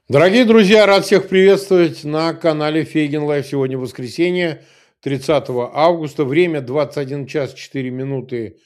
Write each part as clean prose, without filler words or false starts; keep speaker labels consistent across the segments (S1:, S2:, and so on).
S1: Дорогие друзья, рад всех приветствовать на канале Фейгин Лайв. Сегодня воскресенье, 30 августа. Время 21 час 4 минуты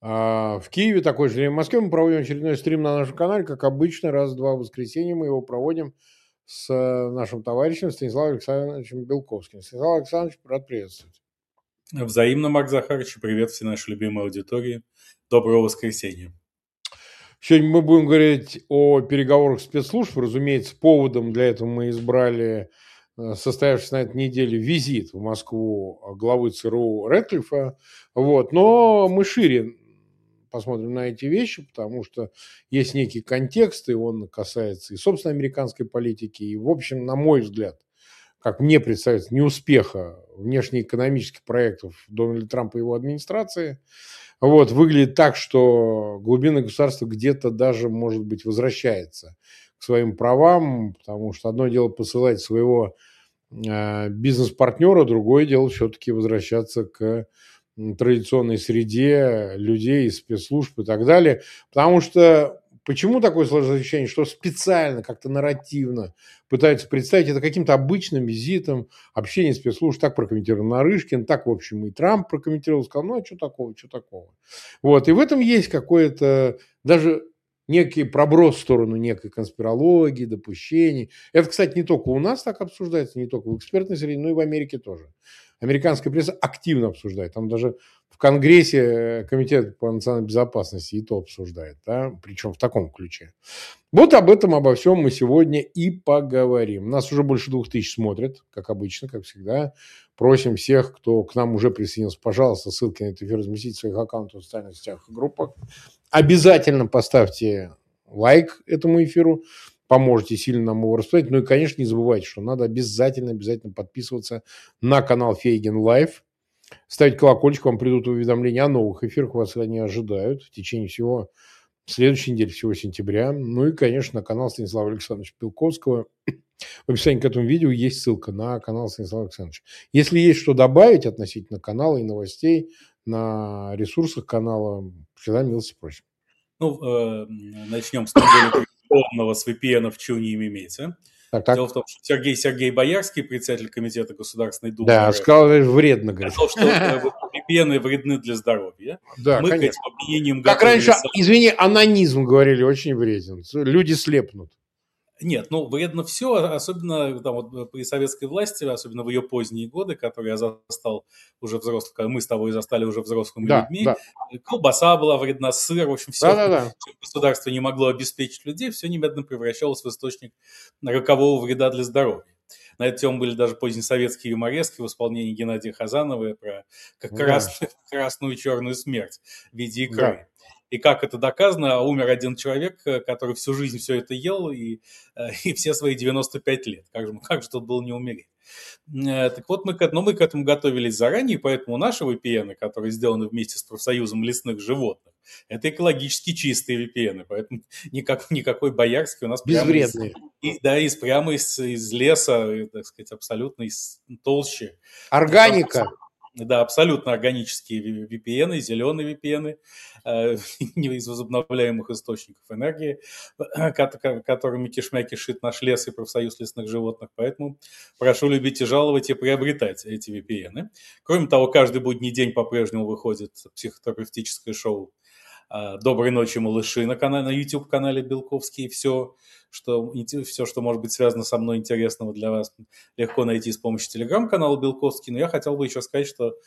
S1: в Киеве. Такое же время в Москве. Мы проводим очередной стрим на нашем канале. Как обычно, раз в два воскресенья мы его проводим с нашим товарищем Станиславом Александровичем Белковским. Станислав Александрович, рад приветствовать.
S2: Взаимно, Марк Захарович, привет всей нашей любимой аудитории. Доброго воскресенья.
S1: Сегодня мы будем говорить о переговорах спецслужб. Разумеется, поводом для этого мы избрали состоявшийся на этой неделе визит в Москву главы ЦРУ Рэдклиффа. Вот. Но мы шире посмотрим на эти вещи, потому что есть некий контекст, и он касается и собственной американской политики, и, в общем, на мой взгляд, как мне представляется, неуспеха внешнеэкономических проектов Дональда Трампа и его администрации. Вот, выглядит так, что глубинное государство где-то даже, может быть, возвращается к своим правам, потому что одно дело посылать своего бизнес-партнера, другое дело все-таки возвращаться к традиционной среде людей, спецслужб и так далее. Потому что почему такое сложное ощущение, что специально, как-то нарративно пытаются представить это каким-то обычным визитом, общение спецслужб, так прокомментировал Нарышкин, так, в общем, и Трамп прокомментировал, сказал, ну, а что такого, что такого. Вот, и в этом есть какое-то даже некий проброс в сторону некой конспирологии, допущений. Это, кстати, не только у нас так обсуждается, не только в экспертной среде, но и в Америке тоже. Американская пресса активно обсуждает. Там даже в Конгрессе комитет по национальной безопасности и то обсуждает, да? Причем в таком ключе. Вот об этом, обо всем мы сегодня и поговорим. Нас уже больше 2000 смотрят, как обычно, как всегда. Просим всех, кто к нам уже присоединился, пожалуйста, ссылки на этот эфир разместить в своих аккаунтах в социальных сетях и группах. Обязательно поставьте лайк этому эфиру, поможете сильно нам его распространять. Ну и, конечно, не забывайте, что надо обязательно подписываться на канал Фейгин Лайв, ставить колокольчик, вам придут уведомления о новых эфирах, вас они ожидают в течение всего следующей недели, всего сентября. Ну и, конечно, на канал Станислава Александровича Белковского. В описании к этому видео есть ссылка на канал Станислава Александровича. Если есть что добавить относительно канала и новостей на ресурсах канала, всегда милости просим.
S2: Ну, начнем с недели полного с VPN в Чуне и Мимете. Дело в том, что Сергей Боярский, председатель комитета Государственной Думы,
S1: да, сказал, вредно, говорит.
S2: Сказал, что VPN вредны для здоровья.
S1: Да,
S2: мы
S1: конечно.
S2: к этим обвинениям
S1: как раньше, извини, анонизм говорили, очень вреден. Люди слепнут.
S2: Нет, ну вредно все, особенно там, вот, при советской власти, особенно в ее поздние годы, которые я застал уже взрослым, мы с тобой застали уже взрослыми людьми. Да. Колбаса была вредна, сыр, в общем, все, чем государство не могло обеспечить людей, все немедленно превращалось в источник рокового вреда для здоровья. На эту тему были даже позднесоветские юморески в исполнении Геннадия Хазанова про красную и черную смерть в виде икры. Да. И как это доказано, умер один человек, который всю жизнь все это ел, и все свои 95 лет. Как же тут было не умереть? Так вот, мы к этому готовились заранее, поэтому наши VPN, которые сделаны вместе с профсоюзом лесных животных, это экологически чистые VPN, поэтому никакой Боярский у нас
S1: безвредный.
S2: Прямо из леса, так сказать, абсолютно из толщи.
S1: Органика.
S2: Да, абсолютно органические VPN, зеленые VPN, не из возобновляемых источников энергии, которыми кишмя кишит наш лес и профсоюз лесных животных. Поэтому прошу любить и жаловать и приобретать эти VPN. Кроме того, каждый будний день по-прежнему выходит психотерапевтическое шоу «Доброй ночи, малыши» на YouTube-канале Белковский. Все, что может быть связано со мной интересного для вас, легко найти с помощью телеграм-канала Белковский. Но я хотел бы еще сказать, что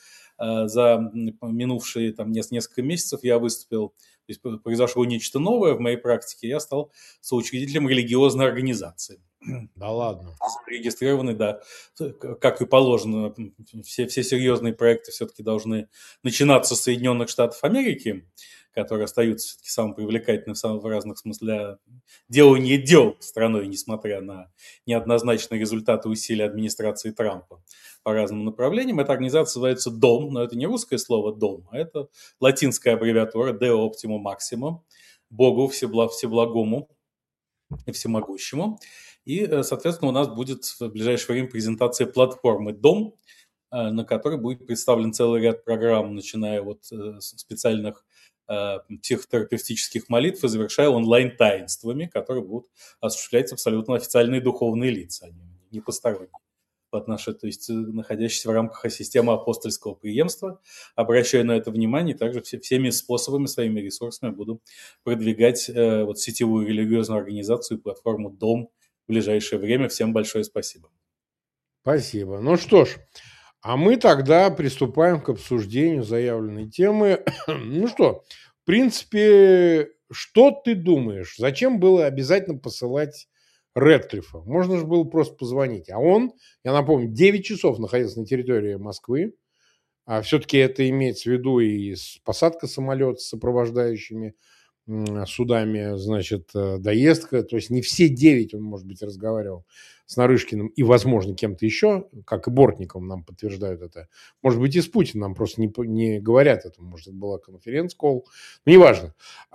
S2: за минувшие несколько месяцев я выступил, то есть произошло нечто новое в моей практике, я стал соучредителем религиозной организации.
S1: Да ладно.
S2: Зарегистрированы, да, как и положено. Все серьезные проекты все-таки должны начинаться с Соединенных Штатов Америки, которые остаются все-таки самым привлекательным в разных смыслах для делания дел страной, несмотря на неоднозначные результаты усилий администрации Трампа по разным направлениям. Эта организация называется ДОМ, но это не русское слово «дом», а это латинская аббревиатура «Deo Optimo Maximo», Богу Всеблагому и Всемогущему. И, соответственно, у нас будет в ближайшее время презентация платформы «Дом», на которой будет представлен целый ряд программ, начиная от специальных психотерапевтических молитв и завершая онлайн-таинствами, которые будут осуществлять абсолютно официальные духовные лица, а не посторонние. То есть находящиеся в рамках системы апостольского преемства. Обращаю на это внимание, также всеми способами, своими ресурсами буду продвигать сетевую религиозную организацию и платформу «Дом» в ближайшее время. Всем большое спасибо.
S1: Спасибо. Ну что ж, а мы тогда приступаем к обсуждению заявленной темы. Ну что, в принципе, что ты думаешь? Зачем было обязательно посылать Рэдклиффа? Можно же было просто позвонить. А он, я напомню, 9 часов находился на территории Москвы. А все-таки это имеется в виду и посадка самолета с сопровождающими судами, значит, доездка. То есть не все 9 он, может быть, разговаривал с Нарышкиным и, возможно, кем-то еще, как и Бортником нам подтверждают это. Может быть, и с Путиным нам просто не говорят это. Может, это была конференц-колл. Но неважно.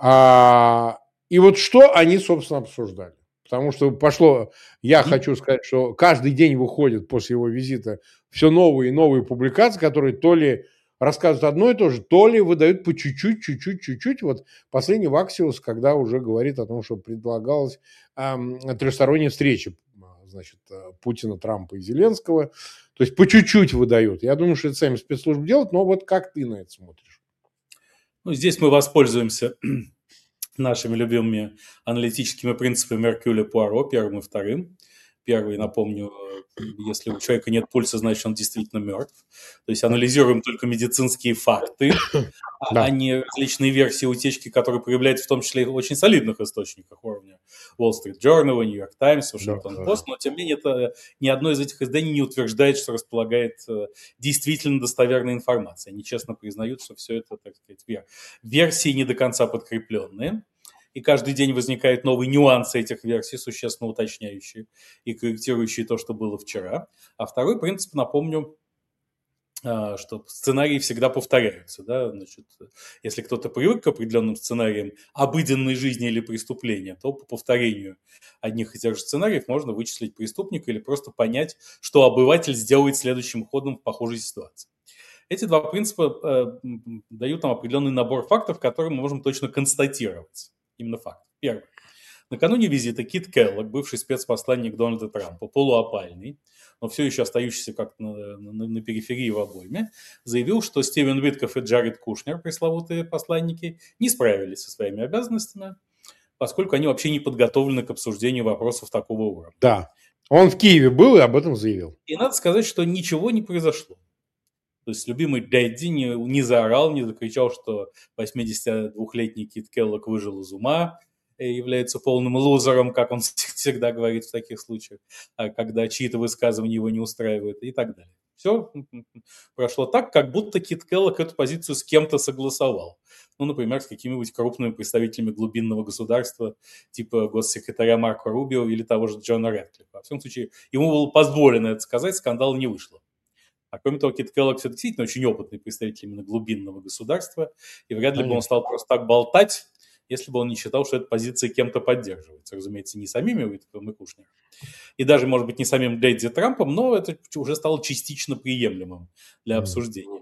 S1: И вот что они, собственно, обсуждали. Потому что пошло, я хочу сказать, что каждый день выходит после его визита все новые и новые публикации, которые то ли рассказывают одно и то же, то ли выдают по чуть-чуть. Вот последний Ваксиус, когда уже говорит о том, что предлагалась трехсторонняя встреча, значит, Путина, Трампа и Зеленского. То есть по чуть-чуть выдают. Я думаю, что это сами спецслужбы делают, но вот как ты на это смотришь?
S2: Ну, здесь мы воспользуемся нашими любимыми аналитическими принципами Эркюля Пуаро, первым и вторым. Первый, напомню, если у человека нет пульса, значит, он действительно мертв. То есть анализируем только медицинские факты, а не различные версии утечки, которые проявляются в том числе и в очень солидных источниках уровня Wall Street Journal, New York Times, Washington Post. Но, тем не менее, ни одно из этих изданий не утверждает, что располагает действительно достоверной информацией. Они честно признают, что все это, так сказать, версии не до конца подкрепленные. И каждый день возникают новые нюансы этих версий, существенно уточняющие и корректирующие то, что было вчера. А второй принцип, напомню, что сценарии всегда повторяются. Да? Значит, если кто-то привык к определенным сценариям обыденной жизни или преступления, то по повторению одних и тех же сценариев можно вычислить преступника или просто понять, что обыватель сделает следующим ходом в похожей ситуации. Эти два принципа дают нам определенный набор фактов, которые мы можем точно констатировать. Именно факт. Первый. Накануне визита Кит Келлог, бывший спецпосланник Дональда Трампа, полуопальный, но все еще остающийся как-то на периферии в обойме, заявил, что Стивен Уиткофф и Джаред Кушнер, пресловутые посланники, не справились со своими обязанностями, поскольку они вообще не подготовлены к обсуждению вопросов такого уровня.
S1: Да. Он в Киеве был и об этом заявил.
S2: И надо сказать, что ничего не произошло. То есть любимый Дэдди не заорал, не закричал, что 82-летний Кит Келлог выжил из ума, является полным лузером, как он всегда говорит в таких случаях, когда чьи-то высказывания его не устраивают и так далее. Все прошло так, как будто Кит Келлог эту позицию с кем-то согласовал. Ну, например, с какими-нибудь крупными представителями глубинного государства, типа госсекретаря Марко Рубио или того же Джона Рэдклиффа. Во всяком случае, ему было позволено это сказать, скандала не вышло. А кроме того, Кит Келлог все-таки действительно очень опытный представитель именно глубинного государства, и вряд ли бы он стал просто так болтать, если бы он не считал, что эта позиция кем-то поддерживается. Разумеется, не самими Уиткоффом и Кушнером, и даже, может быть, не самим Дэдди Трампом, но это уже стало частично приемлемым для обсуждения.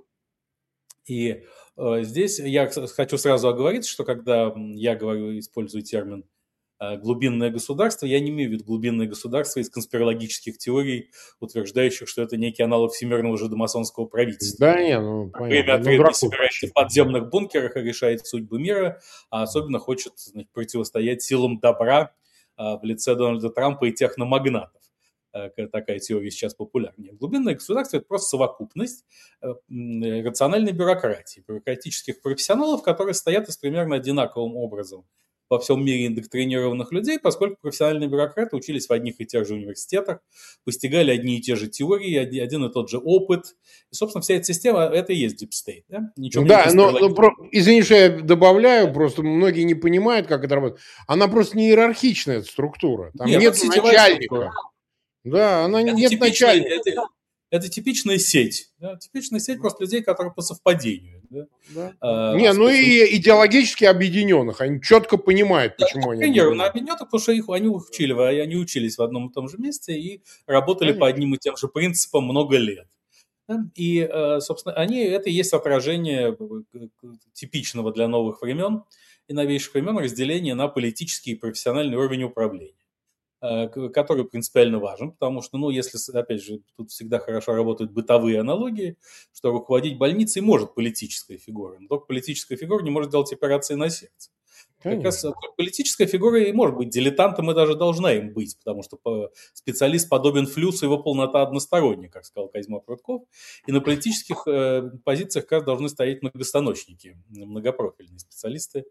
S2: И здесь я хочу сразу оговориться, что когда я говорю, использую термин глубинное государство, я не имею в виду глубинное государство из конспирологических теорий, утверждающих, что это некий аналог всемирного жидомасонского правительства.
S1: Да, не, ну, понятно.
S2: Время от времени собирается в подземных бункерах и решает судьбы мира, а особенно хочет, значит, противостоять силам добра в лице Дональда Трампа и техномагнатов. Такая теория сейчас популярнее. Глубинное государство – это просто совокупность рациональной бюрократии, бюрократических профессионалов, которые стоят из примерно одинаковым образом во всем мире индоктринированных людей, поскольку профессиональные бюрократы учились в одних и тех же университетах, постигали одни и те же теории, один и тот же опыт. И, собственно, вся эта система – это и есть Deep State. Да,
S1: извини, что я добавляю, просто многие не понимают, как это работает. Она просто не иерархичная, эта структура. Там нет начальника. Да, она нет начальника.
S2: Это типичная сеть. Да? Типичная сеть просто людей, которые по совпадению. Да?
S1: И идеологически объединенных. Они четко понимают, почему они
S2: объединенных, потому что они учились в одном и том же месте и работали по одним и тем же принципам много лет. И, собственно, это и есть отражение типичного для новых времен и новейших времен разделения на политический и профессиональный уровень управления, который принципиально важен, потому что, если, опять же, тут всегда хорошо работают бытовые аналогии, что руководить больницей может политическая фигура, но только политическая фигура не может делать операции на сердце. Как раз политическая фигура и может быть дилетантом, и даже должна им быть, потому что специалист подобен флюсу, его полнота односторонняя, как сказал Козьма Прутков. И на политических позициях как раз должны стоять многостаночники, многопрофильные специалисты.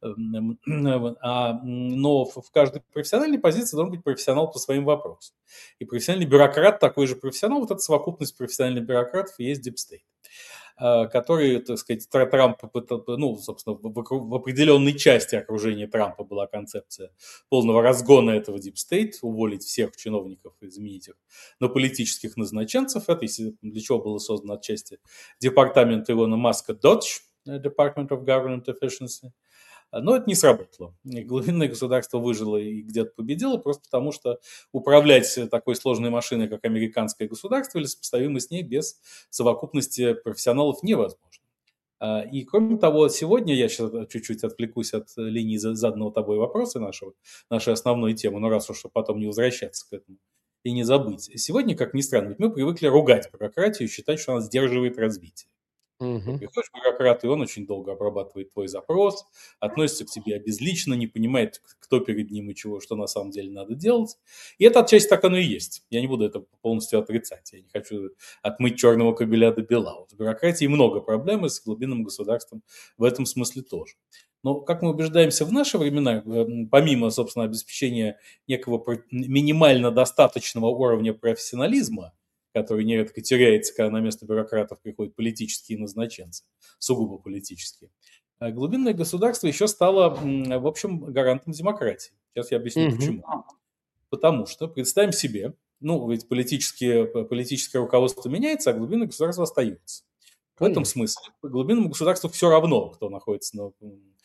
S2: Но в каждой профессиональной позиции должен быть профессионал по своим вопросам. И профессиональный бюрократ такой же профессионал. Вот эта совокупность профессиональных бюрократов и есть дипстейт, который, так сказать, Трамп, собственно, в определенной части окружения Трампа была концепция полного разгона этого дипстейт, уволить всех чиновников и заменить их на политических назначенцев. Это для чего было создано отчасти департамент Илона Маска Dodge, Department of Government Efficiency. Но это не сработало. Глубинное государство выжило и где-то победило, просто потому что управлять такой сложной машиной, как американское государство, или сопоставимой с ней без совокупности профессионалов невозможно. И кроме того, сегодня я сейчас чуть-чуть отвлекусь от линии заданного тобой вопроса нашей основной темы, но раз уж потом не возвращаться к этому и не забыть. Сегодня, как ни странно, ведь мы привыкли ругать бюрократию и считать, что она сдерживает развитие. Приходишь к бюрократу, и он очень долго обрабатывает твой запрос, относится к тебе обезлично, не понимает, кто перед ним и чего, что на самом деле надо делать. И это отчасти так оно и есть. Я не буду это полностью отрицать. Я не хочу отмыть черного кобеля до бела. Вот в бюрократии много проблем, и с глубинным государством в этом смысле тоже. Но, как мы убеждаемся в наши времена, помимо, собственно, обеспечения некого минимально достаточного уровня профессионализма, который нередко теряется, когда на место бюрократов приходят политические назначенцы, сугубо политические. Глубинное государство еще стало, в общем, гарантом демократии. Сейчас я объясню, почему. Потому что, представим себе, ведь политическое руководство меняется, а глубинное государство остается. В этом смысле глубинному государству все равно, кто находится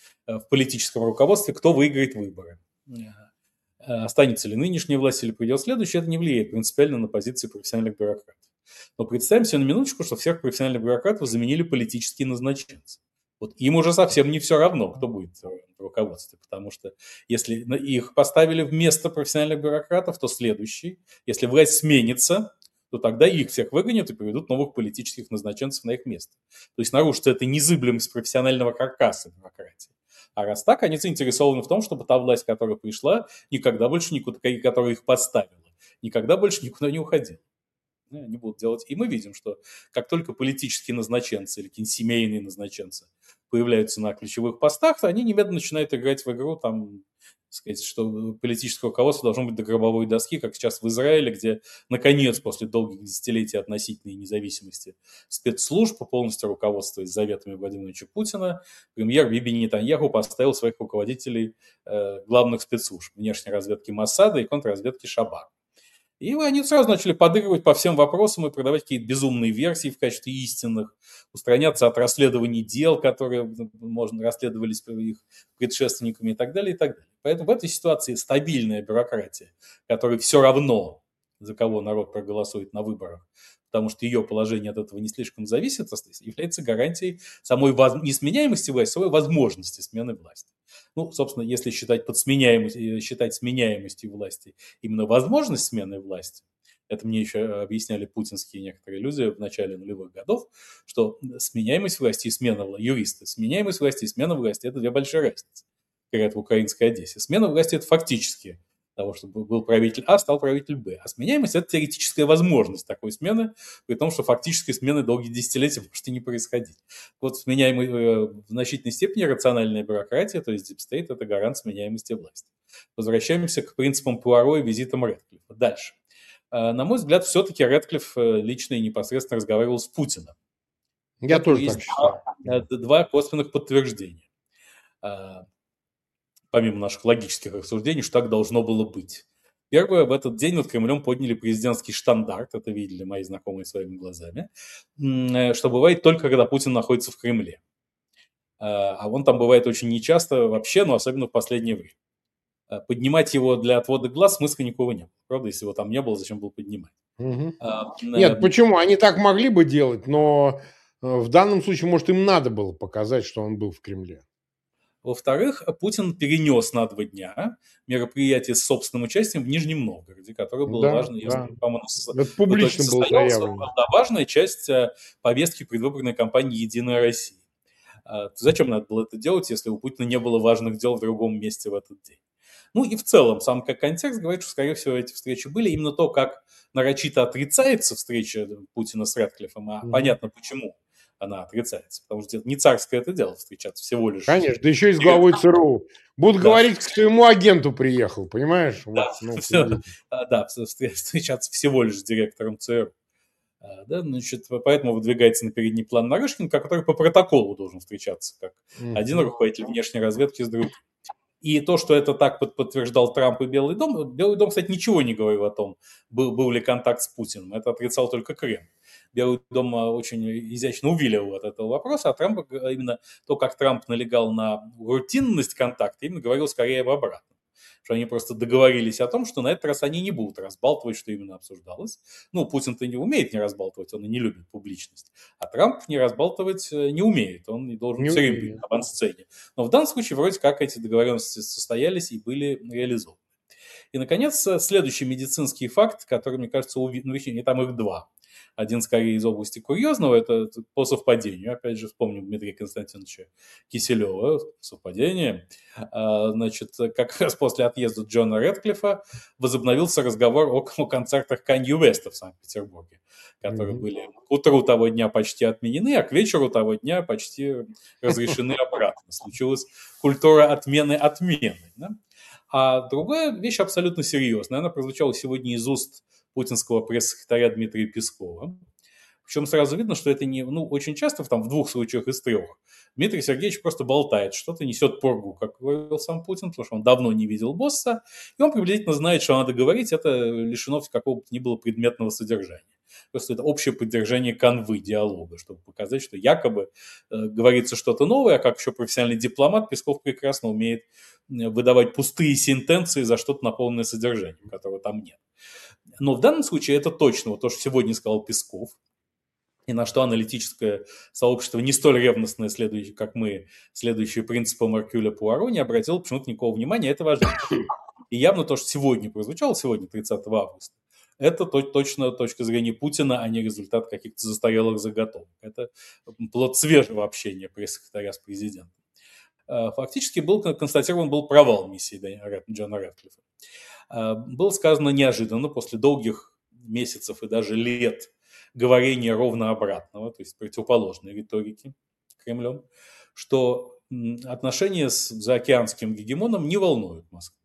S2: в политическом руководстве, кто выиграет выборы. Останется ли нынешняя власть или придет следующая, это не влияет принципиально на позиции профессиональных бюрократов. Но представим себе на минуточку, что всех профессиональных бюрократов заменили политические назначенцы. Вот им уже совсем не все равно, кто будет в руководстве, потому что если их поставили вместо профессиональных бюрократов, то следующий, если власть сменится, то тогда их всех выгонят и приведут новых политических назначенцев на их место. То есть нарушится эта незыблемость профессионального каркаса бюрократии. А раз так, они заинтересованы в том, чтобы та власть, которая пришла, никогда больше никуда, которая их подставила, никогда больше никуда не уходила. Они будут делать. И мы видим, что как только политические назначенцы или какие-нибудь семейные назначенцы появляются на ключевых постах, они немедленно начинают играть в игру, сказать, что политическое руководство должно быть до гробовой доски, как сейчас в Израиле, где, наконец, после долгих десятилетий относительной независимости спецслужб, полностью руководствуясь заветами Владимира Владимировича Путина, премьер Биби Нетаньяху поставил своих руководителей главных спецслужб внешней разведки Моссада и контрразведки Шабак. И они сразу начали подыгрывать по всем вопросам и продавать какие-то безумные версии в качестве истинных, устраняться от расследований дел, которые расследовались их предшественниками и так далее, и так далее. Поэтому в этой ситуации стабильная бюрократия, которой все равно, за кого народ проголосует на выборах, потому что ее положение от этого не слишком зависит, является гарантией самой несменяемости власти, самой возможности смены власти. Собственно, если считать сменяемостью власти именно возможность смены власти, это мне еще объясняли путинские некоторые люди в начале нулевых годов, что сменяемость власти и смена власти, юристы, сменяемость власти и смена власти – это две большие разницы, говорят в украинской Одессе. Смена власти – это фактически того, что был правитель А, стал правитель Б. А сменяемость – это теоретическая возможность такой смены, при том, что фактической смены долгие десятилетия может и не происходить. Вот сменяемый в значительной степени рациональная бюрократия, то есть дипстейт – это гарант сменяемости власти. Возвращаемся к принципам Пуаро и визитам Рэдклиффа. Дальше. На мой взгляд, все-таки Рэдклифф лично и непосредственно разговаривал с Путиным.
S1: Я тоже так считаю.
S2: Два косвенных подтверждения. Помимо наших логических рассуждений, что так должно было быть. Первое, в этот день над Кремлем подняли президентский штандарт, это видели мои знакомые своими глазами, что бывает только, когда Путин находится в Кремле. А он там бывает очень нечасто вообще, но особенно в последнее время. Поднимать его для отвода глаз смысла никакого не было. Правда, если его там не было, зачем было поднимать?
S1: Нет, почему? Они так могли бы делать, но в данном случае, может, им надо было показать, что он был в Кремле.
S2: Во-вторых, Путин перенес на 2 дня мероприятие с собственным участием в Нижнем Новгороде, которое было важно, по-моему,
S1: это публично было заявлено.
S2: Важная часть повестки предвыборной кампании «Единая Россия». Зачем надо было это делать, если у Путина не было важных дел в другом месте в этот день? Ну и в целом, сам как контекст говорит, что, скорее всего, эти встречи были. Именно то, как нарочито отрицается встреча Путина с Рэдклиффом, понятно почему она отрицается. Потому что не царское это дело встречаться всего лишь.
S1: Конечно, да еще и с главой ЦРУ. Будут говорить, что ему агенту приехал, понимаешь?
S2: Да, встречаться всего лишь с директором ЦРУ. Да, значит, поэтому выдвигается на передний план Нарышкин, который по протоколу должен встречаться как один руководитель внешней разведки с другим. И то, что это так подтверждал Трамп и Белый дом, кстати, ничего не говорил о том, был ли контакт с Путиным. Это отрицал только Кремль. Белый дом очень изящно увиливал от этого вопроса, а Трамп, именно то, как Трамп налегал на рутинность контакта, именно говорил скорее об обратном. Что они просто договорились о том, что на этот раз они не будут разбалтывать, что именно обсуждалось. Ну, Путин-то не умеет не разбалтывать, он и не любит публичность. А Трамп не разбалтывать не умеет, он не должен все время быть на авансцене. Но в данном случае вроде как эти договоренности состоялись и были реализованы. И, наконец, следующий медицинский факт, который, мне кажется, там их два. Один скорее из области курьезного, это по совпадению. Опять же, вспомним Дмитрия Константиновича Киселева. Совпадение. Значит, как раз после отъезда Джона Рэдклиффа возобновился разговор о концертах Канье Уэста в Санкт-Петербурге, которые были к утру того дня почти отменены, а к вечеру того дня почти разрешены обратно. Случилась культура отмены. Да? А другая вещь абсолютно серьезная. Она прозвучала сегодня из уст путинского пресс-секретаря Дмитрия Пескова. Причем сразу видно, что это не... очень часто, в 2 случаях из 3, Дмитрий Сергеевич просто болтает, что-то несет пургу, как говорил сам Путин, потому что он давно не видел босса, и он приблизительно знает, что надо говорить, это лишено какого бы то ни было предметного содержания. Просто это общее поддержание канвы диалога, чтобы показать, что якобы говорится что-то новое, а как еще профессиональный дипломат Песков прекрасно умеет выдавать пустые сентенции за что-то наполненное содержанием, которого там нет. Но в данном случае это точно вот то, что сегодня сказал Песков, и на что аналитическое сообщество не столь ревностное, как мы, следующие принципам Эркюля Пуаро, не обратило почему-то никакого внимания, это важно. И явно то, что сегодня прозвучало, сегодня, 30 августа, это точно точка зрения Путина, а не результат каких-то застарелых заготовок. Это плод свежего общения пресс-секретаря с президентом. Фактически констатирован был провал миссии Джона Рэдклиффа. Было сказано неожиданно, после долгих месяцев и даже лет говорения ровно обратного, то есть противоположной риторики Кремлем, что отношения с заокеанским гегемоном не волнуют Москву.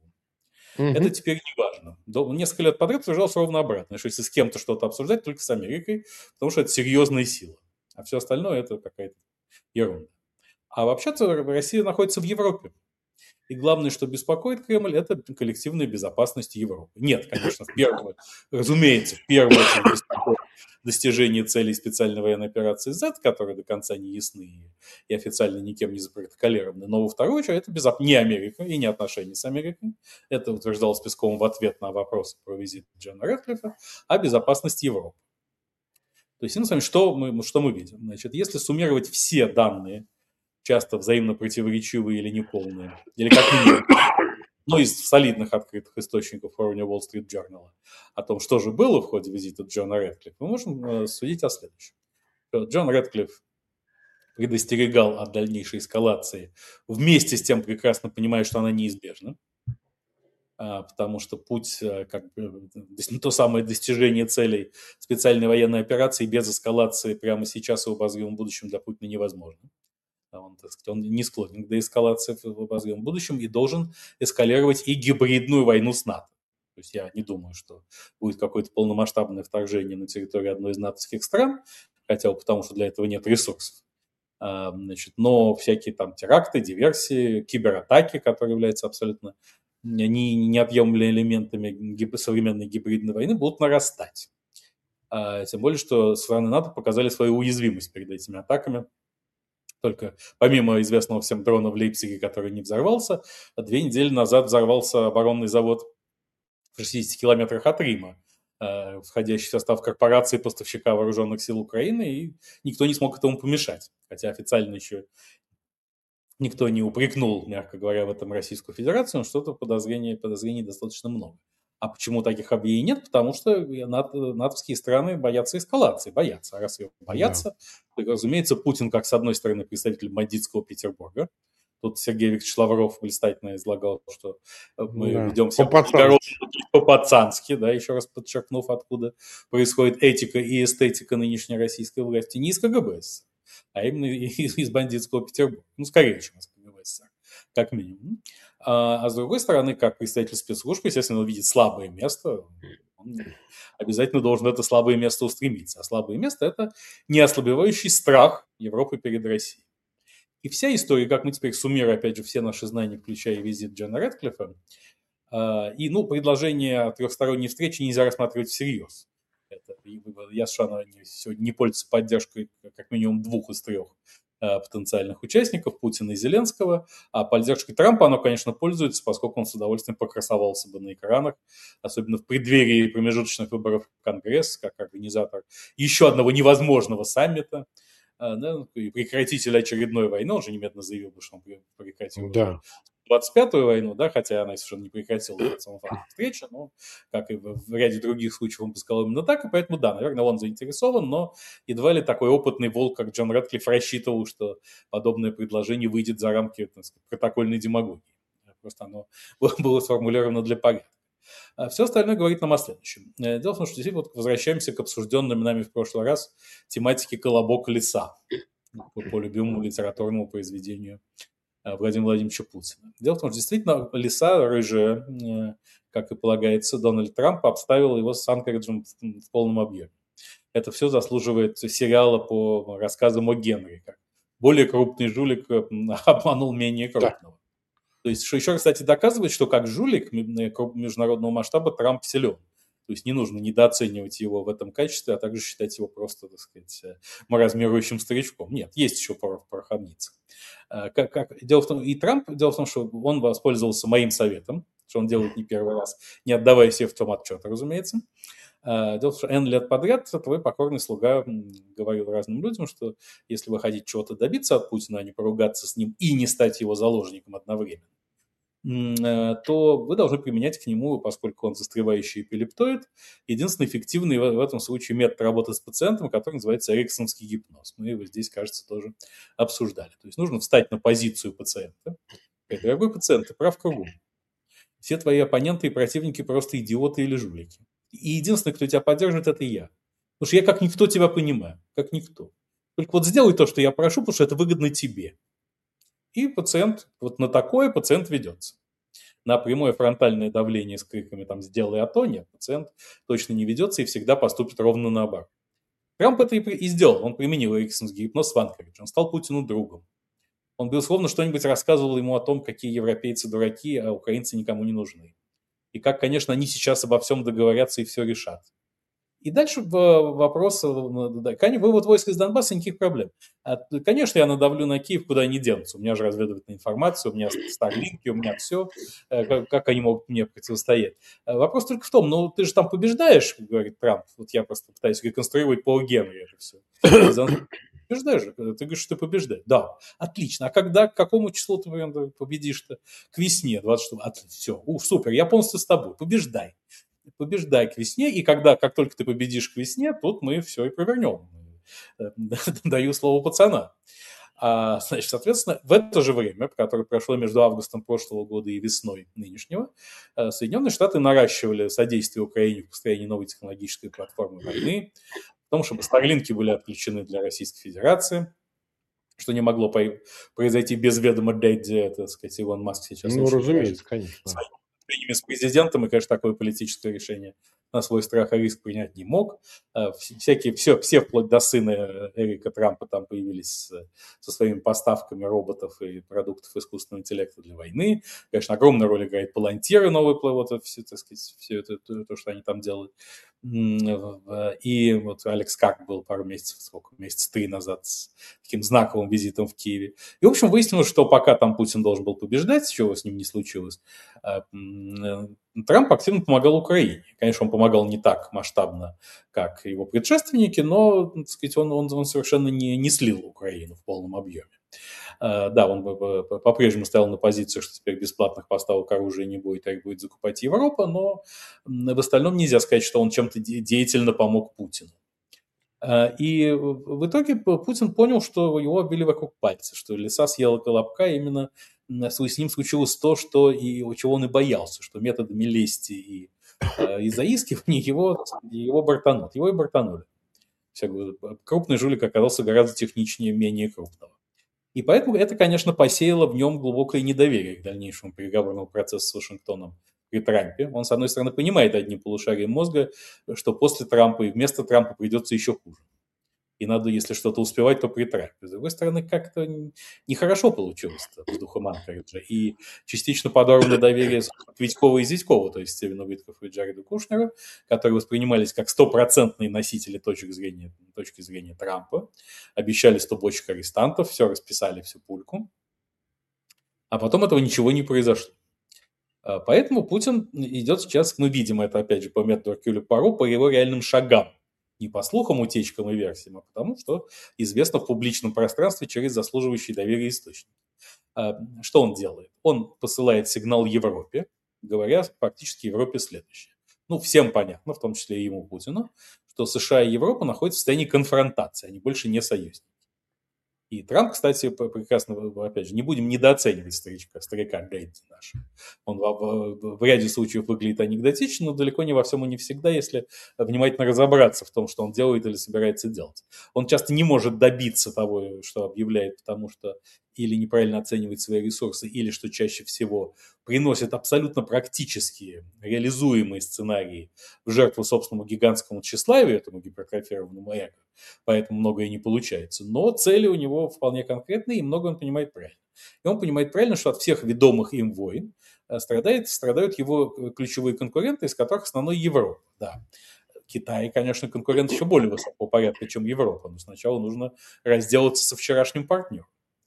S2: Это теперь не важно. Несколько лет подряд утверждалось ровно обратно, что если с кем-то что-то обсуждать, только с Америкой, потому что это серьезная сила. А все остальное это какая-то ерунда. А вообще-то Россия находится в Европе. И главное, что беспокоит Кремль, это коллективная безопасность Европы. Нет, конечно, разумеется, в первую очередь беспокоит достижение целей специальной военной операции Z, которые до конца не ясны и официально никем не запротоколированы. Но во вторую очередь это не Америка и не отношения с Америкой. Это утверждалось Песковым в ответ на вопрос про визит Джона Рэдклиффа, а безопасность Европы. То есть, что мы видим? Значит, если суммировать все данные, часто взаимно противоречивые или неполные, или как минимум, из солидных открытых источников уровня Wall Street Journal, о том, что же было в ходе визита Джона Рэдклиффа, мы можем судить о следующем. Джон Рэдклифф предостерегал от дальнейшей эскалации, вместе с тем прекрасно понимая, что она неизбежна, потому что путь, то самое достижение целей специальной военной операции без эскалации прямо сейчас и в обозримом будущем для Путина невозможно. Он не склонен к деэскалации в обозримом будущем и должен эскалировать и гибридную войну с НАТО. То есть я не думаю, что будет какое-то полномасштабное вторжение на территорию одной из натовских стран, хотя бы потому, что для этого нет ресурсов. Но всякие там теракты, диверсии, кибератаки, которые являются абсолютно неотъемлемыми элементами современной гибридной войны, будут нарастать. Тем более, что страны НАТО показали свою уязвимость перед этими атаками. Только помимо известного всем дрона в Лейпциге, который не взорвался, 2 недели назад взорвался оборонный завод в 60 километрах от Рима, входящий в состав корпорации поставщика вооруженных сил Украины, и никто не смог этому помешать. Хотя официально еще никто не упрекнул, мягко говоря, в этом Российскую Федерацию, но что-то подозрений достаточно много. А почему таких объявлений нет? Потому что натовские страны боятся эскалации, боятся. А раз ее боятся, то, разумеется, Путин, как с одной стороны представитель бандитского Петербурга, тут Сергей Викторович Лавров блистательно излагал, что мы ведем себя по-пацански, да, еще раз подчеркнув, откуда происходит этика и эстетика нынешней российской власти, не из КГБ СССР, а именно из бандитского Петербурга. Ну, скорее, чем из КГБ СССР, как минимум. А с другой стороны, как представитель спецслужб, естественно, он видит слабое место, он обязательно должен в это слабое место устремиться. А слабое место – это неослабевающий страх Европы перед Россией. И вся история, как мы теперь суммируем, опять же, все наши знания, включая визит Джона Рэдклиффа, и, предложение о трехсторонней встрече нельзя рассматривать всерьез. Ясно, что она сегодня не пользуется поддержкой как минимум 2 из 3 потенциальных участников, Путина и Зеленского, а поддержкой Трампа оно, конечно, пользуется, поскольку он с удовольствием покрасовался бы на экранах, особенно в преддверии промежуточных выборов в Конгресс, как организатор еще одного невозможного саммита, и прекратитель очередной войны. Он же немедленно заявил, что он прекратил 25-ю войну, да, хотя она совершенно не прекратила тот самый факт встречи, но, как и в ряде других случаев, он бы сказал именно так, и поэтому, да, наверное, он заинтересован, но едва ли такой опытный волк, как Джон Рэдклифф, рассчитывал, что подобное предложение выйдет за рамки, так сказать, протокольной демагогии. Просто оно было сформулировано для порядка. А все остальное говорит нам о следующем. Дело в том, что действительно возвращаемся к обсужденным нами в прошлый раз тематике «Колобок лиса» по любимому литературному произведению Владимира Владимировича Путина. Дело в том, что действительно лиса рыжая, как и полагается, Дональд Трамп обставил его с Анкориджем в полном объеме. Это все заслуживает сериала по рассказам о Генри. Как более крупный жулик обманул менее крупного. То есть, что еще, кстати, доказывает, что как жулик международного масштаба Трамп силен. То есть не нужно недооценивать его в этом качестве, а также считать его просто, так сказать, маразмирующим старичком. Нет, есть еще пора в пороховнице. Дело в том, что он воспользовался моим советом, что он делает не первый раз, не отдавая себе в том отчета, разумеется. Дело в том, что N лет подряд твой покорный слуга говорил разным людям, что если вы хотите чего-то добиться от Путина, а не поругаться с ним и не стать его заложником одновременно, то вы должны применять к нему, поскольку он застревающий эпилептоид, единственный эффективный в этом случае метод работы с пациентом, который называется эриксонский гипноз. Мы его здесь, кажется, тоже обсуждали. То есть нужно встать на позицию пациента. Дорогой пациент, ты прав кругом. Все твои оппоненты и противники просто идиоты или жулики. И единственный, кто тебя поддерживает, это я. Потому что я как никто тебя понимаю, как никто. Только вот сделай то, что я прошу, потому что это выгодно тебе. И пациент, вот на такое пациент ведется. На прямое фронтальное давление с криками там «сделай а то» нет, пациент точно не ведется и всегда поступит ровно наоборот. Трамп это и сделал. Он применил эриксонский гипноз в Анкоридже. Он стал Путину другом. Он, безусловно, что-нибудь рассказывал ему о том, какие европейцы дураки, а украинцы никому не нужны. И как, конечно, они сейчас обо всем договорятся и все решат. И дальше вопрос, вывод войск из Донбасса, никаких проблем. Конечно, я надавлю на Киев, куда они денутся. У меня же разведывательная информация, у меня старлинки, у меня все. Как они могут мне противостоять? Вопрос только в том, ты же там побеждаешь, говорит Трамп. Вот я просто пытаюсь реконструировать по Генри это все. Побеждаешь же, ты говоришь, что ты побеждаешь. Да, отлично. А когда, к какому числу ты победишь-то? К весне, 26. Отлично, все, супер, я полностью с тобой, побеждай к весне, и как только ты победишь к весне, тут мы все и провернем. Даю слово пацана. Значит, соответственно, в это же время, которое прошло между августом прошлого года и весной нынешнего, Соединенные Штаты наращивали содействие Украине в построении новой технологической платформы войны, в том, чтобы старлинки были отключены для Российской Федерации, что не могло произойти без ведома Дэдди, так сказать, Илон Маск сейчас.
S1: Ну, разумеется, конечно.
S2: С президентом, и, конечно, такое политическое решение на свой страх и риск принять не мог. Все вплоть до сына Эрика Трампа там появились со своими поставками роботов и продуктов искусственного интеллекта для войны. Конечно, огромную роль играет Палантир, новый плод, все это, то, что они там делают. И вот Алекс Карп был пару месяцев, месяца 3 назад с таким знаковым визитом в Киеве. И, в общем, выяснилось, что пока там Путин должен был побеждать, чего с ним не случилось, Трамп активно помогал Украине. Конечно, он помогал не так масштабно, как его предшественники, но, так сказать, он совершенно не слил Украину в полном объеме. Да, он по-прежнему стоял на позиции, что теперь бесплатных поставок оружия не будет, а их будет закупать Европа, но в остальном нельзя сказать, что он чем-то деятельно помог Путину. И в итоге Путин понял, что его обвели вокруг пальца, что лиса съела колобка, именно с ним случилось то, чего он и боялся, что методами лести и заискивания его бортанут. Его и бортанули. Крупный жулик оказался гораздо техничнее менее крупного. И поэтому это, конечно, посеяло в нем глубокое недоверие к дальнейшему переговорному процессу с Вашингтоном при Трампе. Он, с одной стороны, понимает одним полушарием мозга, что после Трампа и вместо Трампа придется еще хуже. И надо, если что-то успевать, то при Трампе. С другой стороны, как-то нехорошо получилось с духом Анкориджа. И частично подорвано доверие Витькова и Зятькова, то есть Стивену Уиткоффу и Джареду Кушнеру, которые воспринимались как стопроцентные носители точки зрения Трампа. Обещали 100 бочек арестантов, все расписали, всю пульку. А потом этого ничего не произошло. Поэтому Путин идет сейчас, видим это опять же по методу Эркюля Пуаро, по его реальным шагам. Не по слухам, утечкам и версиям, а потому что известно в публичном пространстве через заслуживающие доверия источники. Что он делает? Он посылает сигнал Европе, говоря практически Европе следующее. Всем понятно, в том числе и ему, Путину, что США и Европа находятся в состоянии конфронтации, они больше не союзники. И Трамп, кстати, прекрасно, опять же, не будем недооценивать старика Гэнди нашего. Он в ряде случаев выглядит анекдотично, но далеко не во всем и не всегда, если внимательно разобраться в том, что он делает или собирается делать. Он часто не может добиться того, что объявляет, потому что или неправильно оценивает свои ресурсы, или, что чаще всего, приносит абсолютно практические, реализуемые сценарии в жертву собственному гигантскому тщеславию, этому гипертрофированному эго. Поэтому многое не получается. Но цели у него вполне конкретные, и много он понимает правильно. И он понимает правильно, что от всех ведомых им войн страдают его ключевые конкуренты, из которых основной Европа. Да. Китай, конечно, конкурент еще более высокого порядка, чем Европа, но сначала нужно разделаться со вчерашним партнером.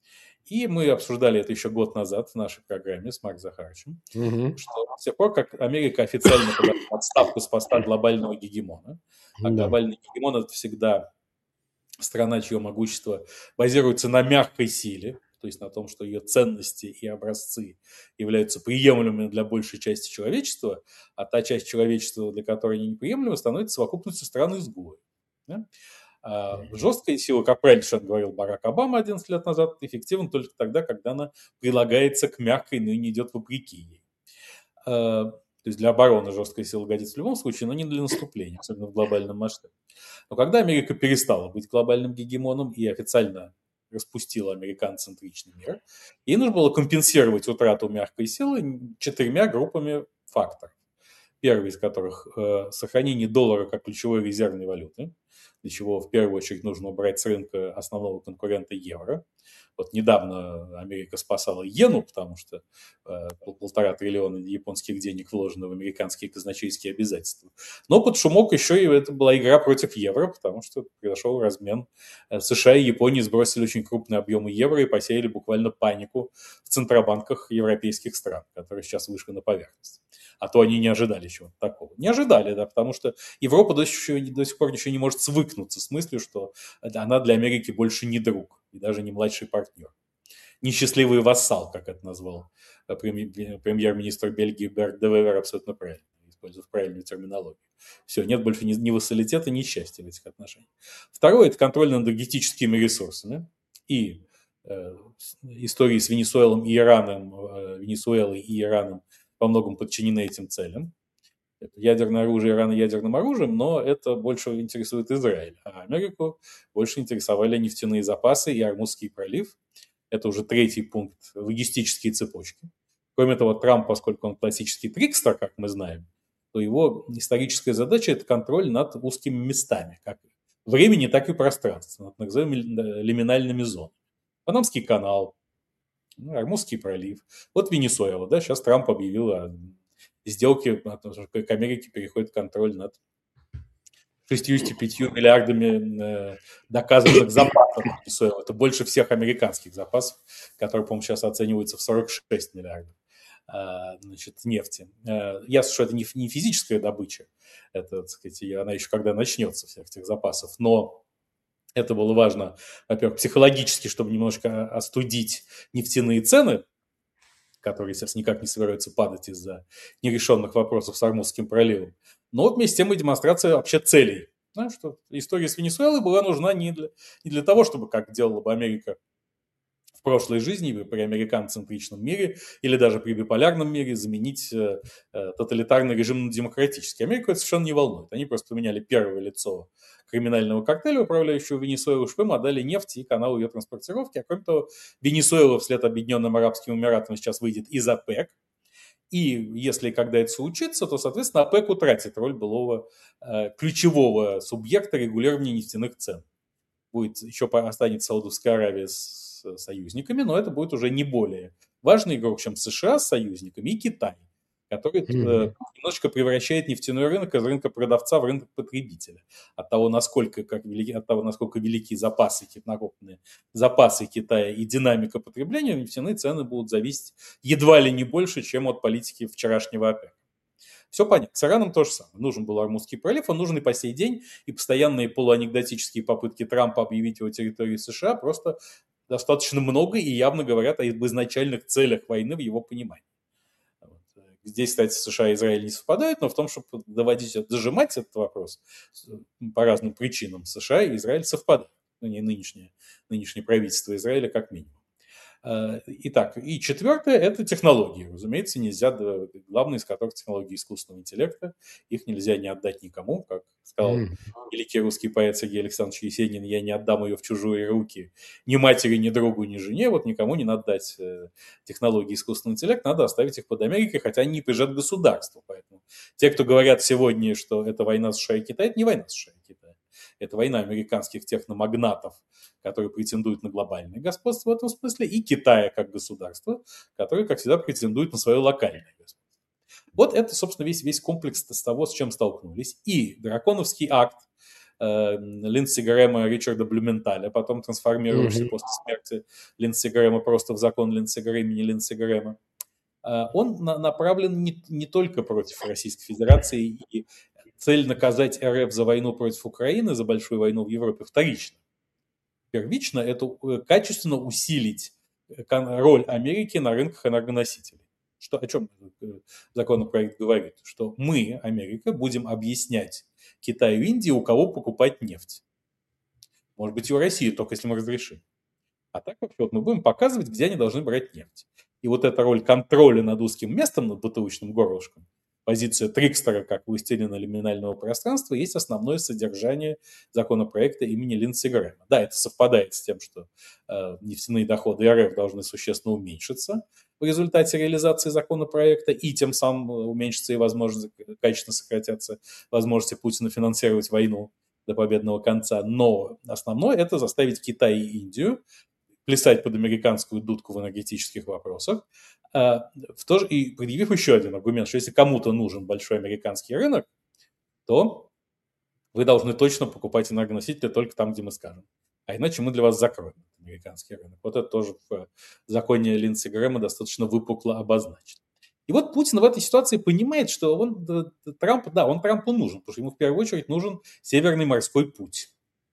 S2: И мы обсуждали это еще год назад в нашей программе с Марк Захаровичем, что с тех пор, как Америка официально подала отставку с поста глобального гегемона, а глобальный гегемон – это всегда страна, чье могущество базируется на мягкой силе, то есть на том, что ее ценности и образцы являются приемлемыми для большей части человечества, а та часть человечества, для которой они неприемлемы, становится совокупностью стран-изгоев. Да? Жесткая сила, как правильно говорил Барак Обама 11 лет назад, эффективна только тогда, когда она прилагается к мягкой, но и не идет вопреки ей. То есть для обороны жесткая сила годится в любом случае, но не для наступления, особенно в глобальном масштабе. Но когда Америка перестала быть глобальным гегемоном и официально распустила американ-центричный мир, ей нужно было компенсировать утрату мягкой силы 4 группами факторов. Первый из которых сохранение доллара как ключевой резервной валюты, для чего в первую очередь нужно убрать с рынка основного конкурента евро. Вот недавно Америка спасала иену, потому что 1,5 триллиона японских денег вложено в американские казначейские обязательства. Но под шумок еще и это была игра против евро, потому что произошел размен. США и Япония сбросили очень крупные объемы евро и посеяли буквально панику в центробанках европейских стран, которые сейчас вышли на поверхность. А то они не ожидали чего-то такого. Не ожидали, да, потому что Европа до сих пор еще не может свыкнуться с мыслью, что она для Америки больше не друг и даже не младший партнер. Несчастливый вассал, как это назвал премьер-министр Бельгии Берт де Вевер, абсолютно правильно, используя правильную терминологию. Все, нет больше ни вассалитета, ни счастья в этих отношениях. Второе – это контроль над энергетическими ресурсами. И истории с Венесуэлой и Ираном во многом подчинены этим целям. Ядерное оружие Ирана ядерным оружием, но это больше интересует Израиль. А Америку больше интересовали нефтяные запасы и Ормузский пролив. Это уже третий пункт – логистические цепочки. Кроме того, Трамп, поскольку он классический трикстер, как мы знаем, то его историческая задача – это контроль над узкими местами, как времени, так и пространства, над называемыми лиминальными зонами. Панамский канал, Ормузский пролив. Вот Венесуэла, да, сейчас Трамп объявил о сделке, к Америке переходит контроль над 65 миллиардами доказанных запасов Венесуэлы. Это больше всех американских запасов, которые, по-моему, сейчас оцениваются в 46 миллиардов значит, нефти. Ясно, что это не физическая добыча, это, так сказать, она еще когда начнется, всех этих запасов, но это было важно, во-первых, психологически, чтобы немножко остудить нефтяные цены, которые сейчас никак не собираются падать из-за нерешенных вопросов с Ормузским проливом. Но вот вместе с тем и демонстрация вообще целей. Что история с Венесуэлой была нужна не для того, чтобы, как делала бы Америка в прошлой жизни, при американцентричном мире или даже при биполярном мире, заменить тоталитарный режим на демократический. Америку это совершенно не волнует. Они просто поменяли первое лицо криминального картеля, управляющего Венесуэлу, чтобы им отдали нефть и канал ее транспортировки. А кроме того, Венесуэла вслед Объединенным Арабским Эмиратам сейчас выйдет из ОПЕК. И если и когда это случится, то, соответственно, ОПЕК утратит роль былого ключевого субъекта регулирования нефтяных цен. Будет еще останется Саудовская Аравия с союзниками, но это будет уже не более важный игрок, чем США с союзниками и Китай, который немножечко превращает нефтяной рынок из рынка продавца в рынок потребителя. От того, насколько велики запасы, накопленные запасы Китая и динамика потребления, нефтяные цены будут зависеть едва ли не больше, чем от политики вчерашнего ОПЕК. Все понятно. С Ираном то же самое. Нужен был Ормузский пролив, он нужен и по сей день, и постоянные полуанекдотические попытки Трампа объявить его территорией США просто достаточно много и явно говорят об изначальных целях войны в его понимании. Здесь, кстати, США и Израиль не совпадают, но в том, чтобы дожимать этот вопрос по разным причинам, США и Израиль совпадают. Не нынешнее правительство Израиля как минимум. Итак, и четвертое – это технологии. Разумеется, нельзя, главное из которых технологии искусственного интеллекта, их нельзя не отдать никому, как сказал великий русский поэт Сергей Александрович Есенин, я не отдам ее в чужие руки ни матери, ни другу, ни жене, вот никому не надо дать технологии искусственного интеллекта, надо оставить их под Америкой, хотя они не принадлежат государству. Поэтому те, кто говорят сегодня, что это война США и Китая, это не война США и Китая. Это война американских техномагнатов, которые претендуют на глобальное господство в этом смысле, и Китая как государства, которое, как всегда, претендует на свое локальное господство. Вот это, собственно, весь комплекс того, с чем столкнулись. И драконовский акт Линдси Грэма и Ричарда Блюменталя, потом трансформировавшийся после смерти Линдси Грэма просто в закон Линдси Грэма, имени Линдси Грэма, он направлен не только против Российской Федерации, и цель наказать РФ за войну против Украины, за большую войну в Европе вторично. Первично – это качественно усилить роль Америки на рынках энергоносителей. О чем законопроект говорит? Что мы, Америка, будем объяснять Китаю и Индии, у кого покупать нефть. Может быть, и у России, только если мы разрешим. А так вообще вот мы будем показывать, где они должны брать нефть. И вот эта роль контроля над узким местом, над бутылочным горлышком, позиция трикстера как властелина лиминального пространства, есть основное содержание законопроекта имени Линдси Грэма. Да, это совпадает с тем, что нефтяные доходы РФ должны существенно уменьшиться в результате реализации законопроекта, и тем самым уменьшится и возможность, качественно сократятся возможности Путина финансировать войну до победного конца. Но основное – это заставить Китай и Индию плясать под американскую дудку в энергетических вопросах, и предъявив еще один аргумент, что если кому-то нужен большой американский рынок, то вы должны точно покупать энергоносители только там, где мы скажем. А иначе мы для вас закроем американский рынок. Вот это тоже в законе Линдси Грэма достаточно выпукло обозначено. И вот Путин в этой ситуации понимает, что он Трампу нужен, потому что ему в первую очередь нужен Северный морской путь.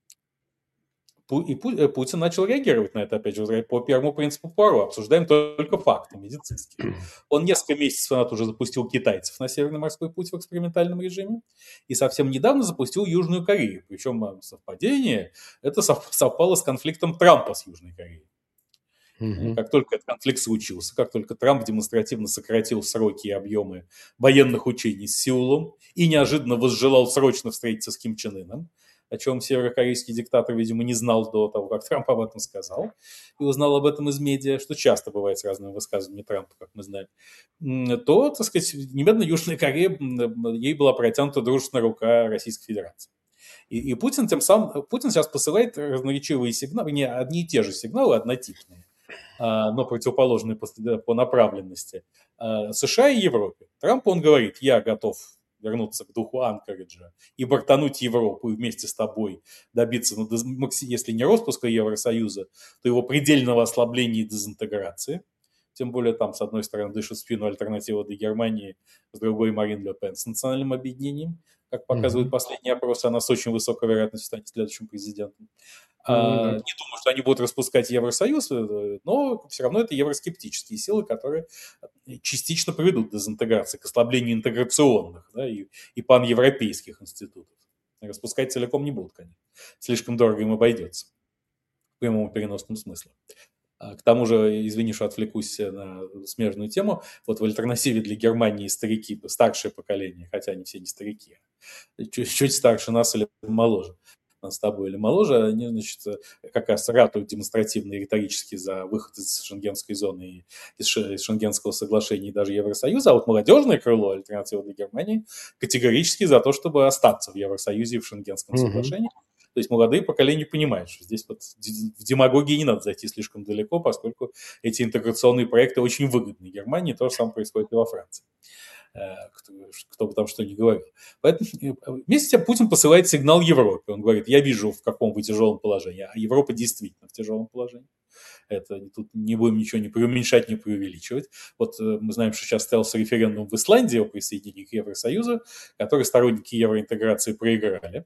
S2: И Путин начал реагировать на это, опять же, по первому принципу Пуаро. Обсуждаем только факты медицинские. Он несколько месяцев назад уже запустил китайцев на Северный морской путь в экспериментальном режиме. И совсем недавно запустил Южную Корею. Причем совпадение это совпало с конфликтом Трампа с Южной Кореей. Как только этот конфликт случился, как только Трамп демонстративно сократил сроки и объемы военных учений с Сеулом и неожиданно возжелал срочно встретиться с Ким Чен Ыном, о чем северокорейский диктатор, видимо, не знал до того, как Трамп об этом сказал, и узнал об этом из медиа, что часто бывает с разными высказываниями Трампа, как мы знаем, то, так сказать, немедленно Южная Корея, ей была протянута дружественная рука Российской Федерации. И Путин сейчас посылает разноречивые сигналы, не одни и те же сигналы, однотипные, но противоположные по направленности США и Европе. Трампу он говорит, я готов вернуться к духу Анкориджа и бортануть Европу и вместе с тобой добиться, ну, если не распуска Евросоюза, то его предельного ослабления и дезинтеграции. Тем более там, с одной стороны, дышит в спину альтернатива для Германии, с другой Марин Ле Пен с национальным объединением. Как показывают последние опросы, она с очень высокой вероятностью станет следующим президентом. Не думаю, что они будут распускать Евросоюз, но все равно это евроскептические силы, которые частично приведут к дезинтеграции, к ослаблению интеграционных, да, и паневропейских институтов. Распускать целиком не будут, конечно. Слишком дорого им обойдется в прямом и переносном смысле. К тому же, извини, что отвлекусь на смежную тему, вот в альтернативе для Германии старики, старшее поколение, хотя они все не старики, чуть старше нас или моложе, нас с тобой или моложе, они, значит, как раз ратуют демонстративно и риторически за выход из шенгенской зоны и из шенгенского соглашения и даже Евросоюза, а вот молодежное крыло, альтернатива для Германии, категорически за то, чтобы остаться в Евросоюзе и в шенгенском соглашении. То есть молодые поколения понимают, что здесь вот в демагогии не надо зайти слишком далеко, поскольку эти интеграционные проекты очень выгодны Германии. То же самое происходит и во Франции. Кто бы там что ни говорил. Поэтому вместе с тем Путин посылает сигнал Европе. Он говорит, я вижу, в каком вы тяжелом положении. А Европа действительно в тяжелом положении. Это тут не будем ничего не преуменьшать, не преувеличивать. Вот мы знаем, что сейчас состоялся референдум в Исландии о присоединении к Евросоюзу, который сторонники евроинтеграции проиграли.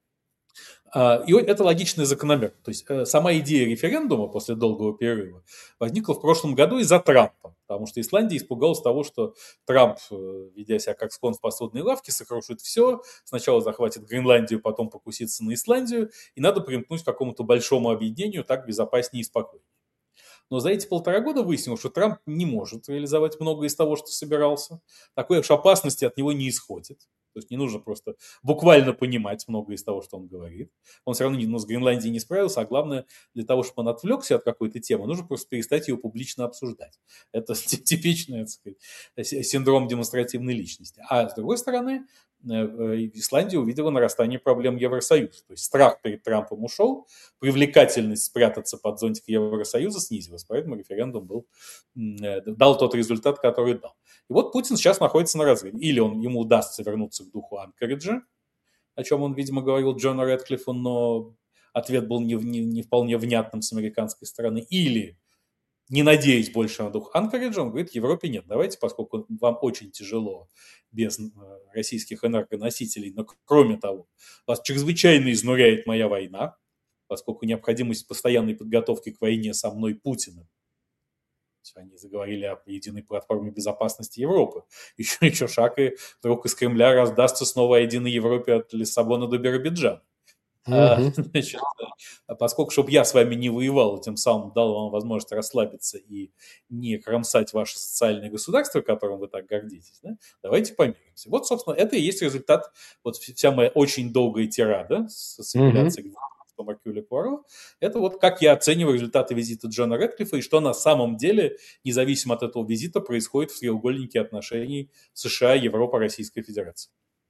S2: И это логичная закономерность. То есть сама идея референдума после долгого перерыва возникла в прошлом году из-за Трампа, потому что Исландия испугалась того, что Трамп, ведя себя как скон в посудной лавке, сокрушит все, сначала захватит Гренландию, потом покусится на Исландию, и надо примкнуть к какому-то большому объединению, так безопаснее и спокойнее. Но за эти 1,5 года выяснилось, что Трамп не может реализовать многое из того, что собирался. Такой уж опасности от него не исходит. То есть не нужно просто буквально понимать многое из того, что он говорит. Он все равно с Гренландией не справился, а главное, для того, чтобы он отвлекся от какой-то темы, нужно просто перестать ее публично обсуждать. Это типичный, так сказать, синдром демонстративной личности. А с другой стороны, Исландия увидела нарастание проблем Евросоюза. То есть страх перед Трампом ушел, привлекательность спрятаться под зонтик Евросоюза снизилась. Поэтому референдум дал тот результат, который дал. И вот Путин сейчас находится на разрыве. Или ему удастся вернуться к духу Анкориджа, о чем он, видимо, говорил Джону Рэдклиффу, но ответ был не вполне внятным с американской стороны. Или, не надеясь больше на дух Анкориджа, он говорит, Европе нет, давайте, поскольку вам очень тяжело без российских энергоносителей, но кроме того, вас чрезвычайно изнуряет моя война, поскольку необходимость постоянной подготовки к войне со мной Путиным. Они заговорили о единой платформе безопасности Европы. Еще шаг, и вдруг из Кремля раздастся снова о единой Европе от Лиссабона до Биробиджана. Значит, поскольку, чтобы я с вами не воевал, тем самым дал вам возможность расслабиться и не кромсать ваше социальное государство, которым вы так гордитесь, да? Давайте помиримся. Вот, собственно, это и есть результат, вот вся моя очень долгая тирада с ассимиляцией Маркюля Пуаро, это вот как я оцениваю результаты визита Джона Рэдклиффа и что на самом деле, независимо от этого визита, происходит в треугольнике отношений США, Европа, Российской Федерации.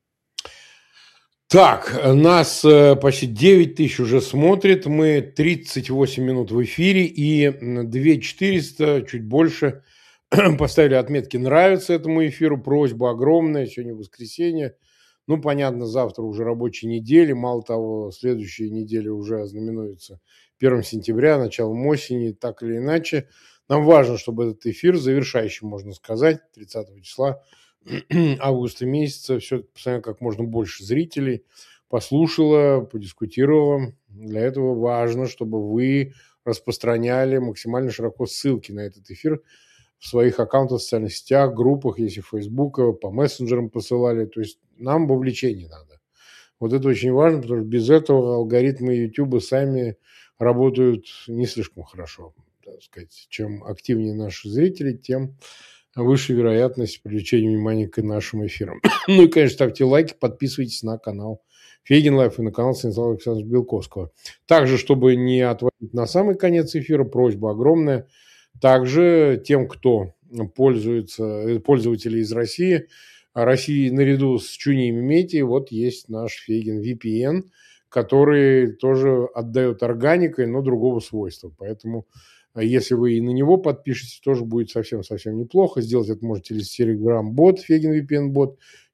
S1: Так, нас почти 9 тысяч уже смотрит, мы 38 минут в эфире и 2400, чуть больше, поставили отметки «Нравится этому эфиру», просьба огромная, сегодня воскресенье. Ну, понятно, завтра уже рабочая неделя, мало того, следующая неделя уже ознаменуется 1 сентября, началом осени, так или иначе. Нам важно, чтобы этот эфир, завершающий, можно сказать, 30 числа августа месяца, все как можно больше зрителей послушало, подискутировало. Для этого важно, чтобы вы распространяли максимально широко ссылки на этот эфир в своих аккаунтах в социальных сетях, группах, если Facebook, по мессенджерам посылали. То есть нам вовлечение надо. Вот это очень важно, потому что без этого алгоритмы YouTube сами работают не слишком хорошо. Так сказать. Чем активнее наши зрители, тем выше вероятность привлечения внимания к нашим эфирам. Ну и, конечно, ставьте лайки, подписывайтесь на канал Фейгин Лайф и на канал Станислава Александровича Белковского. Также, чтобы не отводить на самый конец эфира, просьба огромная. Также тем, кто пользователи из России наряду с Чуней Мети, вот есть наш Фейгин VPN, который тоже отдает органикой, но другого свойства. Поэтому, если вы и на него подпишетесь, тоже будет совсем-совсем неплохо. Сделать это можете через Telegram-бот, Фейгин VPN-бот,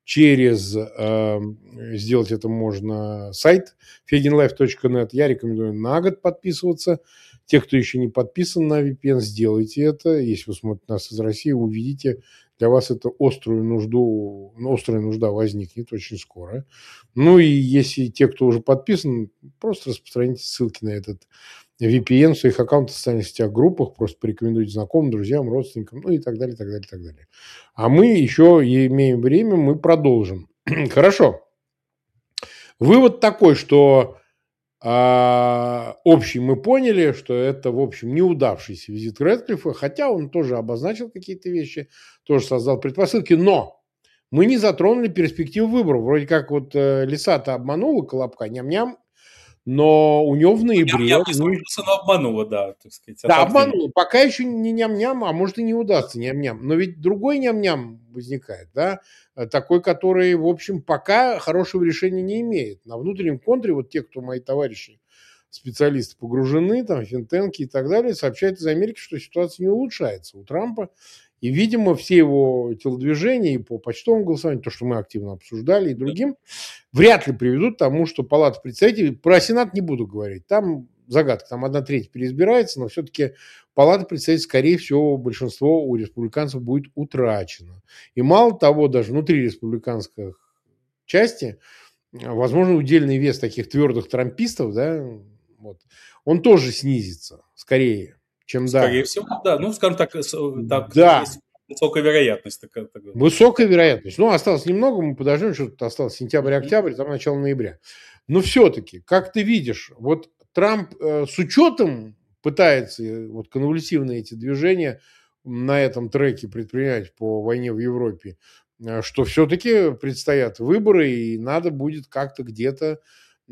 S1: сделать это можно сайт feedinlife.net. Я рекомендую на год подписываться. Те, кто еще не подписан на VPN, сделайте это. Если вы смотрите нас из России, увидите, для вас это острая нужда возникнет очень скоро. Ну и если те, кто уже подписан, просто распространите ссылки на этот VPN в своих аккаунтах, в социальных сетях, группах, просто порекомендуйте знакомым, друзьям, родственникам, ну и так далее, так далее, так далее. А мы еще имеем время, мы продолжим. Хорошо. Вывод такой, что общий мы поняли, что это, в общем, неудавшийся визит Рэдклиффа, хотя он тоже обозначил какие-то вещи, тоже создал предпосылки, но мы не затронули перспективу выборов. Вроде как вот Лиса-то обманула Колобка, ням-ням, но у него в ноябре...
S2: Ням-ням не случился, но обманула, да, так сказать.
S1: Да, обманула. Пока еще не ням-ням, а может и не удастся ням-ням. Но ведь другой ням-ням возникает, да, такой, который, в общем, пока хорошего решения не имеет. На внутреннем контуре, вот те, кто мои товарищи, специалисты погружены, там, финтенки и так далее, сообщают из Америки, что ситуация не улучшается у Трампа. И, видимо, все его телодвижения и по почтовому голосованию, то, что мы активно обсуждали, и другим, вряд ли приведут к тому, что Палата представителей, про Сенат не буду говорить, там загадка, там 1/3 переизбирается, но все-таки Палата представителей, скорее всего, большинство у республиканцев будет утрачено. И мало того, даже внутри республиканской части, возможно, удельный вес таких твердых трампистов, да, вот, он тоже снизится, скорее, чем
S2: Скорее всего, да. Ну, скажем так, да. Есть высокая вероятность.
S1: Высокая вероятность. Ну, осталось немного, мы подождем, что-то осталось сентябрь-октябрь, там начало ноября. Но все-таки, как ты видишь, вот Трамп с учетом пытается вот конвульсивные эти движения на этом треке предпринять по войне в Европе, что все-таки предстоят выборы, и надо будет как-то где-то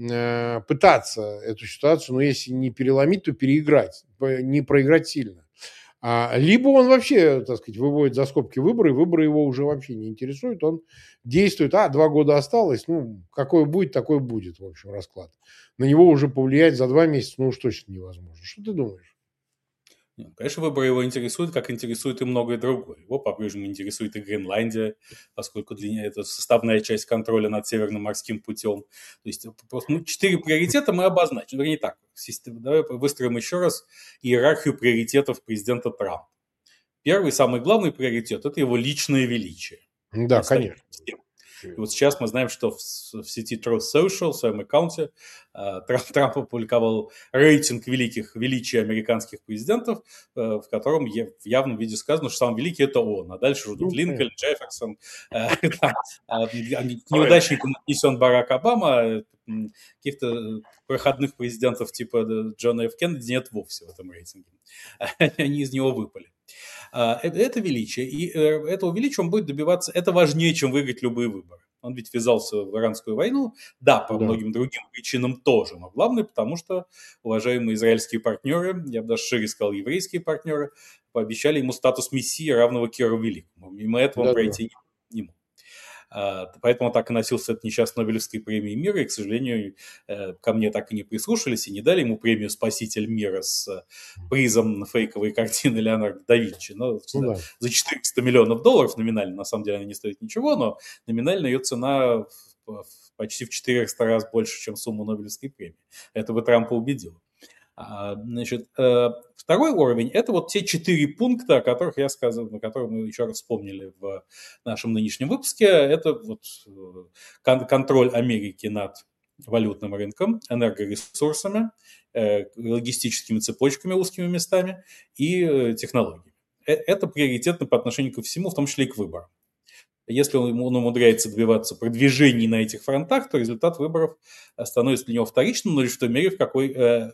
S1: пытаться эту ситуацию, но если не переломить, то переиграть, не проиграть сильно. Либо он вообще, так сказать, выводит за скобки выборы, и выборы его уже вообще не интересуют, он действует, 2 года осталось, ну, какой будет, такой будет, в общем, расклад. На него уже повлиять за 2 месяца, ну, уж точно невозможно. Что ты думаешь?
S2: Конечно, выборы его интересуют, как интересует и многое другое. Его по-прежнему интересует и Гренландия, поскольку для нее это составная часть контроля над Северным морским путем. То есть, просто 4 приоритета мы обозначим. Вернее так, давай выстроим еще раз иерархию приоритетов президента Трампа. Первый, самый главный приоритет – это его личное величие.
S1: Да, конечно.
S2: И вот сейчас мы знаем, что в сети Truth Social, в своем аккаунте, Трамп опубликовал рейтинг величия американских президентов, в котором в явном виде сказано, что самый великий – это он. А дальше ждут Линкольн, Джефферсон, неудачником отнесен Барак Обама, каких-то проходных президентов типа Джона Ф. Кеннеди нет вовсе в этом рейтинге. Они из него выпали. Это величие. И этого величия он будет добиваться. Это важнее, чем выиграть любые выборы. Он ведь ввязался в Иранскую войну. Да, по многим другим причинам тоже. Но главное, потому что уважаемые израильские партнеры, я бы даже шире сказал, еврейские партнеры, пообещали ему статус мессии, равного Киру Великому. Мимо этого он пройти не мог. Поэтому он так и носился от несчастной Нобелевской премии мира, и, к сожалению, ко мне так и не прислушались, и не дали ему премию «Спаситель мира» с призом на фейковые картины Леонардо да Винчи. Но за 400 миллионов долларов номинально, на самом деле она не стоит ничего, но номинально ее цена почти в 400 раз больше, чем сумма Нобелевской премии. Это бы Трампа убедило. Значит, второй уровень – это вот те 4 пункта, о которых я сказал, на которые мы еще раз вспомнили в нашем нынешнем выпуске. Это вот контроль Америки над валютным рынком, энергоресурсами, логистическими цепочками, узкими местами и технологиями. Это приоритетно по отношению ко всему, в том числе и к выборам. Если он умудряется добиваться продвижений на этих фронтах, то результат выборов становится для него вторичным, но лишь в той мере, в какой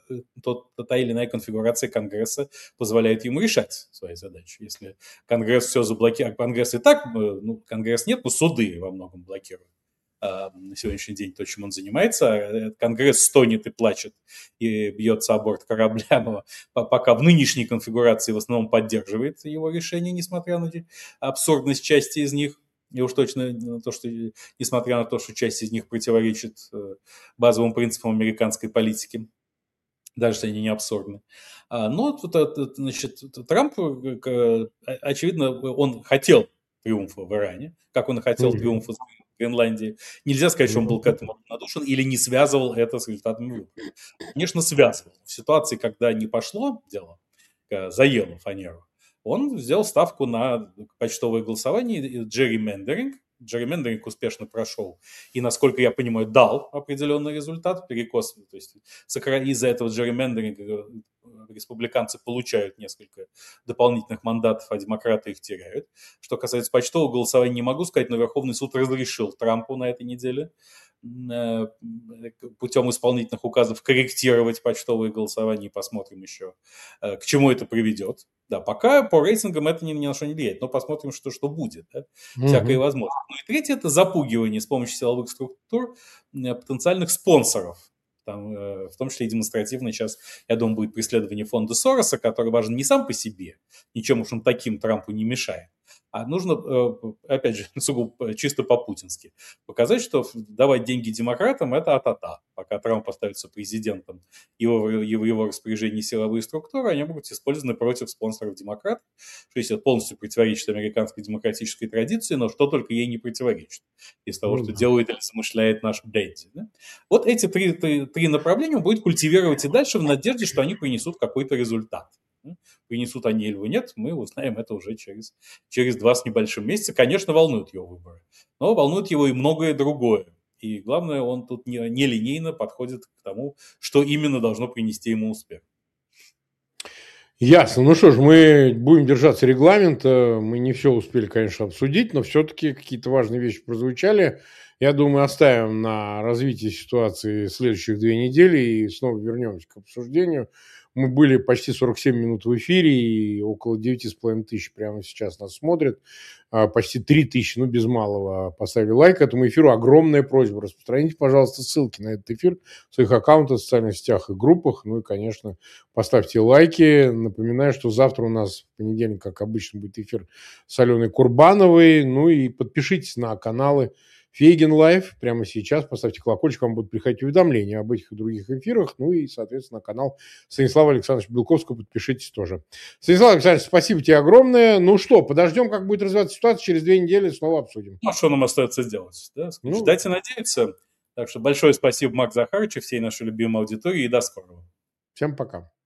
S2: та или иная конфигурация Конгресса позволяет ему решать свои задачи. Если Конгресс все заблокирует, Конгресс и так, Конгресс нет, но суды во многом блокируют на сегодняшний день то, чем он занимается. Конгресс стонет и плачет и бьется о борт корабля, но пока в нынешней конфигурации в основном поддерживает его решение, несмотря на абсурдность части из них. И уж точно на то, что, несмотря на то, что часть из них противоречит базовым принципам американской политики, даже если они не абсурдны. Но, значит, Трамп, очевидно, он хотел триумфа в Иране, как он хотел триумфа Гренландии. Нельзя сказать, что он был к этому равнодушен или не связывал это с результатами выборов. Конечно, связывал. В ситуации, когда не пошло дело, заело фанеру, он сделал ставку на почтовое голосование и джерримендеринг. Джерримендеринг успешно прошел и, насколько я понимаю, дал определенный результат, перекос. То есть из-за этого джерримендеринга республиканцы получают несколько дополнительных мандатов, а демократы их теряют. Что касается почтового голосования, не могу сказать, но Верховный суд разрешил Трампу на этой неделе путем исполнительных указов корректировать почтовые голосования, и посмотрим еще, к чему это приведет. Да, пока по рейтингам это ни на что не влияет, но посмотрим, что будет. Да? Всякое возможно. Ну и третье – это запугивание с помощью силовых структур потенциальных спонсоров. Там, в том числе и демонстративно сейчас, я думаю, будет преследование фонда Сороса, который важен не сам по себе, ничем уж он таким Трампу не мешает, а нужно, опять же, сугубо чисто по-путински показать, что давать деньги демократам – это а-та-та. Пока Трамп остается президентом, его распоряжении силовые структуры, они будут использованы против спонсоров демократов, что если это полностью противоречит американской демократической традиции, но что только ей не противоречит из того, что делает или замышляет наш Бенди. Да? Вот эти три направления он будет культивировать и дальше в надежде, что они принесут какой-то результат. Принесут они или нет, мы узнаем это уже через 2 с небольшим месяца. Конечно, волнуют его выборы, но волнует его и многое другое. И главное, он тут нелинейно подходит к тому, что именно должно принести ему успех.
S1: Ясно. Ну что ж, мы будем держаться регламента. Мы не все успели, конечно, обсудить, но все-таки какие-то важные вещи прозвучали. Я думаю, оставим на развитие ситуации следующих 2 недели и снова вернемся к обсуждению. Мы были почти 47 минут в эфире, и около 9,5 тысяч прямо сейчас нас смотрят. Почти 3 тысячи, ну, без малого, поставили лайк этому эфиру. Огромная просьба. Распространите, пожалуйста, ссылки на этот эфир в своих аккаунтах, в социальных сетях и группах. Ну и, конечно, поставьте лайки. Напоминаю, что завтра у нас в понедельник, как обычно, будет эфир с Аленой Курбановой. Ну и подпишитесь на каналы Фейгин Лайв прямо сейчас. Поставьте колокольчик, вам будут приходить уведомления об этих и других эфирах. Ну и, соответственно, канал Станислава Александровича Белковского подпишитесь тоже. Станислав Александрович, спасибо тебе огромное. Ну что, подождем, как будет развиваться ситуация. Через 2 недели снова обсудим.
S2: Ну, а что нам остается делать? Да? Ждать и надеяться. Так что большое спасибо, Марк Захарович, и всей нашей любимой аудитории. И до скорого.
S1: Всем пока.